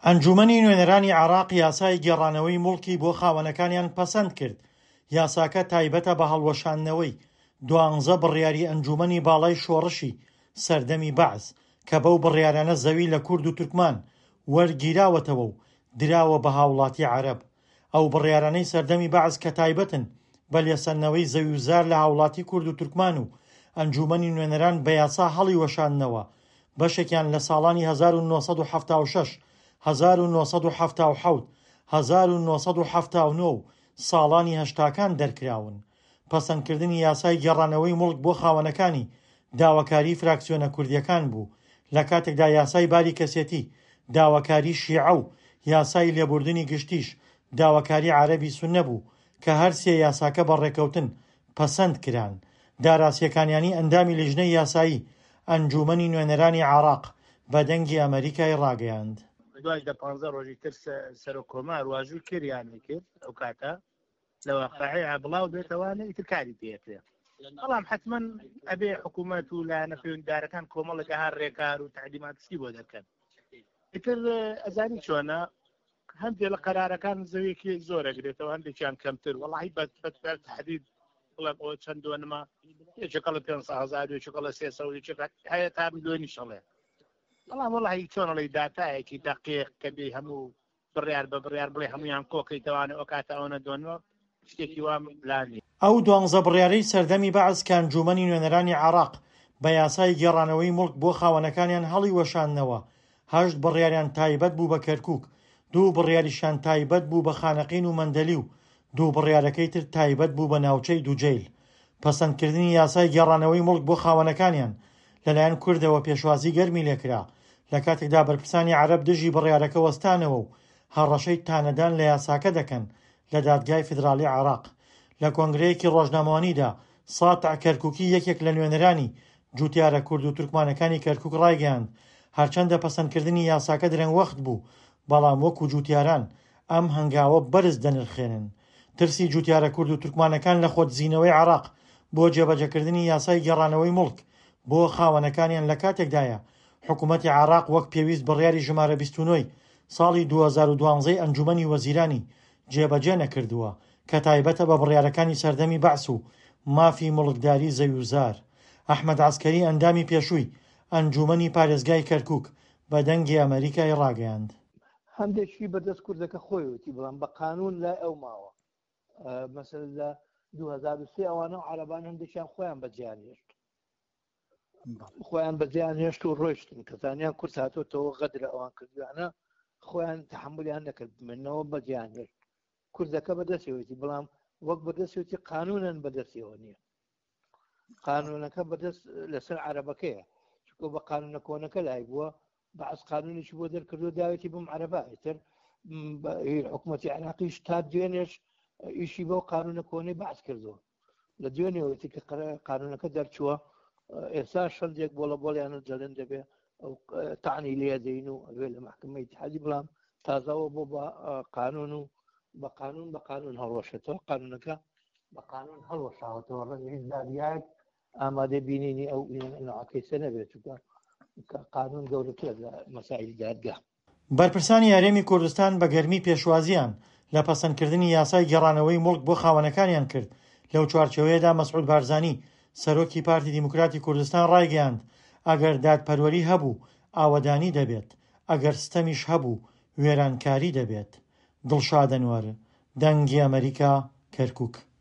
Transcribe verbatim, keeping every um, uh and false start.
ئەنجومەنی نوێنەرانی عێراق یاسای گێڕانەوەی موڵکی بۆ خاوەنەکانیان پەسەند کرد. یاساکە تایبەتە بە هەڵوەشاندنەوەی دوانزە بڕیاری ئەنجومەنی باڵای شۆڕشی سەردەمی بەعز کە بەو بڕیارانە زەوی لە کورد و تورکمان وەرگیراوەتەوە و دراوە بە هاوڵاتی عەرەب. ئەو بڕیارانەی سەردەمی بەعز کە تایبەتن بە لێسەندنەوەی زەوی و زار لە هاوڵاتی کورد و تورکمان و ئەنجومەنی نوێنەران بە یاسا هەڵی وەشاندنەوە، بەشێکیان لە ساڵانی هەزار و نۆسەد و هەفتا و شەش، هەزار و نۆسەد و هەفتا و حەوت، هەزار و نۆسەد و هەفتا و نۆ و ساڵانی هەشتاکان دەرکراون. پەسەندکردنی یاسای گێڕانەوەی موڵک بۆ خاوەنەکانی داواکاری فراکسیۆنە کوردیەکان بوو لە کاتێکدا یاسای باری کەسێتی، داواکاری شیعە و یاسای لێبوردنی گشتیش داواکاری عەرەبی سوننە بوو کە هەر سێ یاساکە بە ڕێکەوتن پەسەند کران. داراسیەکانیانی ئەندامی لیژنەی یاسایی ئەنجومەنی نوێنەرانی عێراق بە دەنگی ئەمریکای ڕاگەیاند. دوای دە پانزە ڕۆژی تر سەرۆکۆمار واژوو کریانی کرد ئەو کاتە لە واقعەیە بڵاو بێتەوانە ئیتر کاری پێێتێ. بەڵام حتمما ئەبێ حکوومەت و لایەنە خوێندارەکان کۆمەڵێک هەر ڕێکار و تعلیماتشتی بۆ دەکەن. ئیتر ئەزانی چۆنە هەندێک لە قەرارەکان زەویەکی زۆرەگرێتەوە، هەندێکیان کەمتر وەڵاهی بەت تحدید بڵێم ئەوە چەندوە نما یەکێکە لە پێنج هەزار یەکێکە لە سێ سەد هەیە تا میلیۆنی شەڵێ. بەڵام وەڵاهی چۆنەڵی داتایەکی دەقیق کە بێ هەموو بڕیار بە بڕیار بڵێ هەمویان کۆکەیتەوانە ئەو کاتەوەنە دۆنەوە شتێکی وام لانی. ئەو دوانزە بڕیارەی سەردەمی بەعز کە ئەنجومەنی نوێنەرانی عێراق بە یاسای گێڕانەوەی موڵک بۆ خاوەنەکانیان هەڵی وەشاندنەوە، هەشت بڕیاریان تایبەت بوو بە کەرکووک، دوو بڕیاریشان تایبەت بوو بە خانەقین و مەندەلی و دوو بڕیارەکەی تر تایبەت بوو بە ناوچەی دووجەیل. پەسەندکردنی یاسای گێڕانەوەی موڵک بۆ خاوەنەکانیان لەلایەن کوردەوە پێشوازی گەرمی لێکرا لە کاتێکدا بەرپرسانی عەرەب دژی بڕیارەکە وەستانەوە و هەڕەشەی تانەدان لە یاساکە دەکەن لە دادگای فیدراڵی عێراق. لە کۆنگرەیەکی ڕۆژنامەوانیدا ساتع کەرکووکی یەکێک لە نوێنەرانی جوتیارە کورد و تورکمانەکانی کەرکووک ڕایگەیاند هەرچەندە پەسەندکردنی یاساکە درەنگ وەخت بوو، بەڵام وەکو جوتیاران ئەم هەنگاوە بەرز دەنرخێنن. ترسی جوتیارە کورد و تورکمانەکان لە خۆتزیینەوەی عێراق بۆ جێبەجەکردنی یاسای گێڕانەوەی موڵک بۆ خاوەنەکانیان لە کاتێکدایە حکوومەتی عێراق وەک پێویست بڕیاری ژمارە بیست و نۆ ساڵی دوو هەزار و دوانزە ئەنجومەنی وەزیرانی جێبەجێ نەکردووە کە تایبەتە بە بڕیارەکانی سەردەمی بەعس و مافی مڵکداری زەوی و زار. ئەحمەد عەسکەری ئەندامی پێشووی ئەنجومەنی پارێزگای کەرکووک بە دەنگی ئەمریکای ڕاگەیاند. هەندێکی بەدەست کوردەکە خۆیوتی بڵام بە قانون لای ئەو ماوە مەسەلا لە دوو هەزار و سێ ئەوانە عەرەبان هەندێکیان خۆیان بەجیان هێشت خۆیان بەجیان هێشت و ڕۆیشتن کەزانیان کورس هاتۆتەوە غەدرە ئەوان کردوانە خۆیان تەحمولیان نەکرد منەوە بەجیان هێشت. کوردەکە بەدەستێوەتی بەڵام وەک بەدەستێتی قانونەن بەدەستیەوە نییە. قانونەکە بەدەست لەسەر عەرەبەکەیە چکۆ بە قانونە کۆنەکە لای بووە بەعس قانونیشی بۆ دەرکردو داوێتی بم عەرەبا ئیتر حکوومەتی عێراقیش تا دوێنێش ئیشی بۆ قانونە کۆنەی بەعس کردەوە. لە دوێنێوەتی کە قانونەکە دەرچووە ئێستا شەندێک بۆ لە بۆڵیانە جەلەن دەبێ ئەو تاعنی لێ دەین و ئەوێ لە محکمەی اتحادی بڵام تازەوە بۆ بە قانون و بە قانون بە قانون هەڵوەشێتەوە قانونەکە بە قانون هەڵوەشاوەتەوە ڕەنگە دادیایەک ئامادە بینینی ئەو نەعاکەیسە نەبێت قانون گەورەتر لە مەسائیل دادگا. بەرپرسانی یاریێمی کوردستان بە گەرمی پێشوازیان لە پەسەندکردنی یاسای گێڕانەوەی موڵک بۆ خاوەنەکانیان کرد. لەو چوارچێوەیەدا مەسعود بارزانی سەرۆکی پارتی دیموکراتی کوردستان ڕایگەیاند ئەگەر دادپەروەری هەبوو ئاوەدانی دەبێت، ئەگەر ستەمیش هەبوو وێرانکاری دەبێت. دڵشاد ئەنوەر، دەنگی ئەمریکا، کەرکووک.